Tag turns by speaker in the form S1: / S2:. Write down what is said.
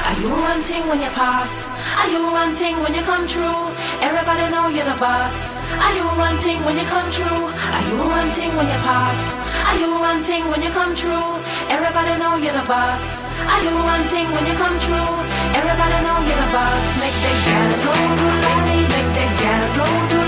S1: Are you ranting when you pass? Are you ranting when you come true? Everybody know you're the boss. Are you ranting when you come true? Are you ranting when you pass? Are you ranting when you come true? Everybody know you're the boss. Are you ranting when you come true? Everybody know you're the boss. Make the gal go do lolly, make the gal go do